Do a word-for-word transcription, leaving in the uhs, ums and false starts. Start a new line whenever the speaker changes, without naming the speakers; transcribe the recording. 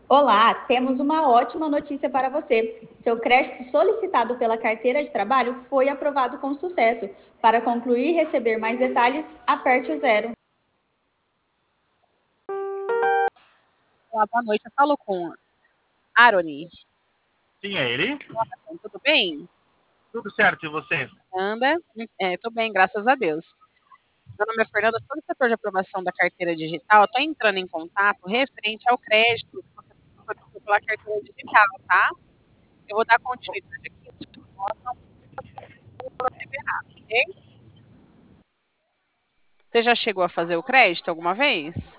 Olá, temos uma ótima notícia para você. Seu crédito solicitado pela carteira de trabalho foi aprovado com sucesso. Para concluir e receber mais detalhes, aperte o zero.
Olá, boa noite. Eu falo com Aroni.
Sim, é ele?
Tudo bem?
Tudo certo, e você?
Anda? É, tô bem, graças a Deus. Meu nome é Fernanda, sou do setor de aprovação da carteira digital. Estou entrando em contato referente ao crédito que você solicitou pela carteira digital, tá? Eu vou dar continuidade aqui, ok? Você já chegou a fazer o crédito alguma vez?